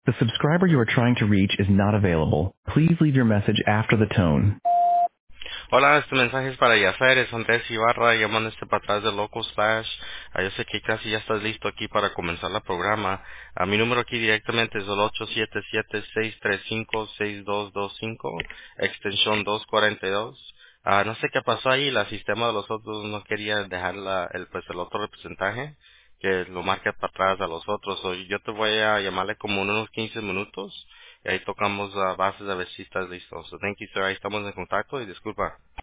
The subscriber you are trying to reach is not available. Please leave your message after the tone. Hola, este mensaje es para Yacer, es Andrés Ibarra, llamando para atrás de Local Slash. Yo sé que casi ya estás listo aquí para comenzar el programa. Mi número aquí directamente es el 877-635-6225, extensión 242. No sé qué pasó ahí, el sistema de los otros no quería dejar el otro representante que lo marque para atrás a los otros. Yo te voy a llamarle como en unos 15 minutos y ahí tocamos bases a ver si estás listo. So thank you, sir. Ahí estamos en contacto y disculpa.